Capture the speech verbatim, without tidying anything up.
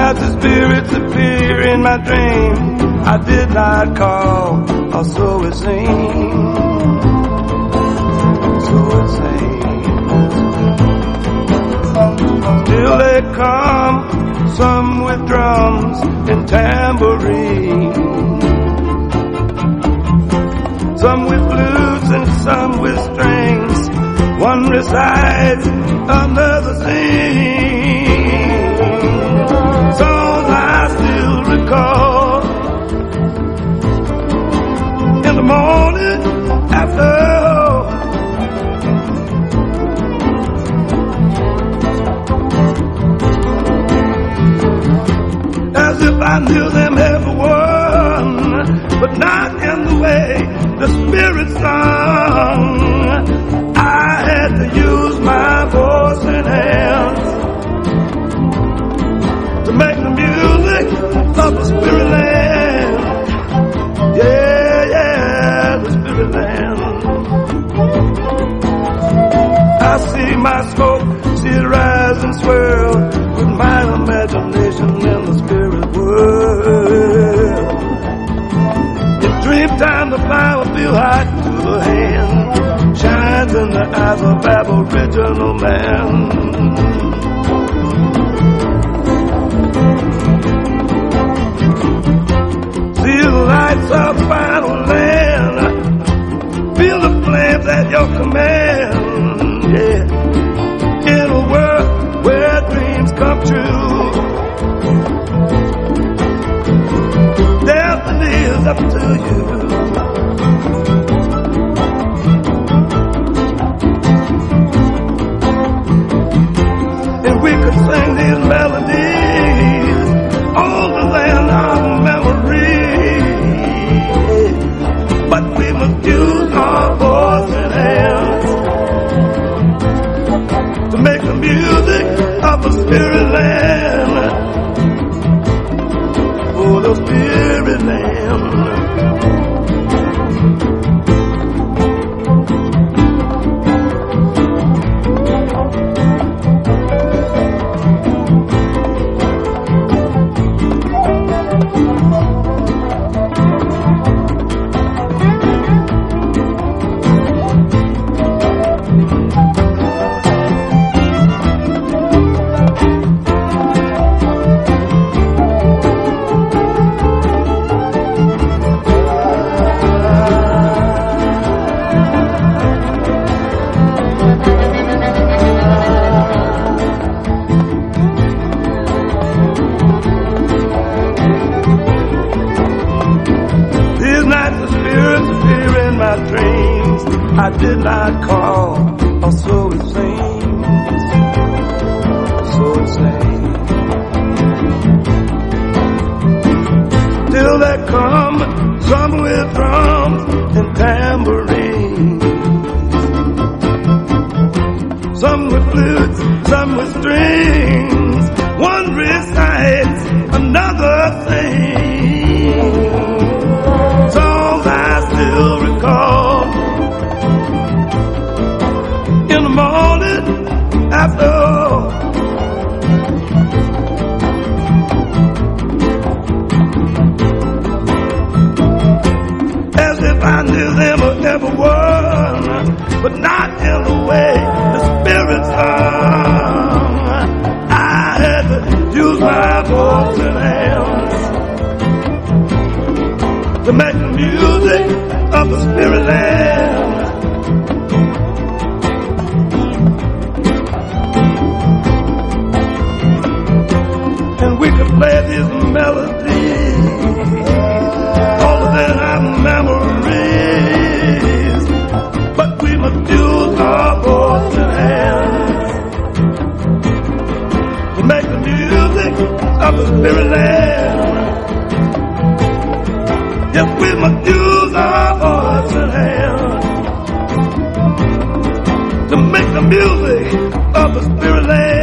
As the spirits appear in my dreams, I did not call, or so it seems. So it seems. Still they come, some with drums and tambourines, some with flutes and some with strings. One recites, another sings. Songs I still recall. In the morning after, as if I knew them everyone, but not in the way the Spirit sung. I had to use my voice and hands to make the music of the Spirit land. Yeah, yeah, the Spirit land. I see my smoke, see it rise and swirl with my imagination in the Spirit world. In dream time, the flower feel hot to the hand, shines in the eyes of Aboriginal man. See the lights of final land, feel the flames at your command. Yeah, in a world where dreams come true, destiny is up to you. We could sing these melodies on the land of memory, but we must use our voice and hands to make the music of the Spirit land. Oh, the Spirit land. I did not call, or so it seems. So it seems. Till there come some with drums and tambourines, some with flutes, some with strings. One recites, another sings. Songs I still recall. In the morning after, as if I knew them or ever one, but not in the way the Spirit sung. I had to use my voice and hands to make the music of the Spirit land. We could play these melodies, all of them have memories, but we must use our voice and hands to make the music of the Spirit land. Yes, we must use our voice and hands to make the music of the Spirit land.